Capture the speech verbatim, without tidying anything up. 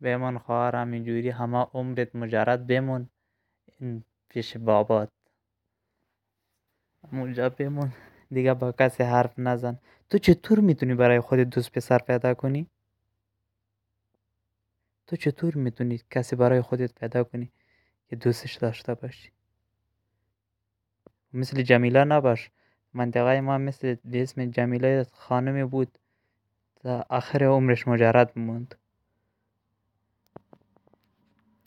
بمون خواهر، همینجوری همه عمرت مجرد بمون این پیش بابات، اونجا بمون دیگه، با کسی حرف نزن. تو چطور میتونی برای خودت دوست پسر پیدا کنی؟ تو چطور میتونی کسی برای خودت پیدا کنی که دوستش داشته باشی؟ مثل جمیله نباش. منطقه ما مثل به اسم جمیله خانمی بود تا آخر عمرش مجرد موند.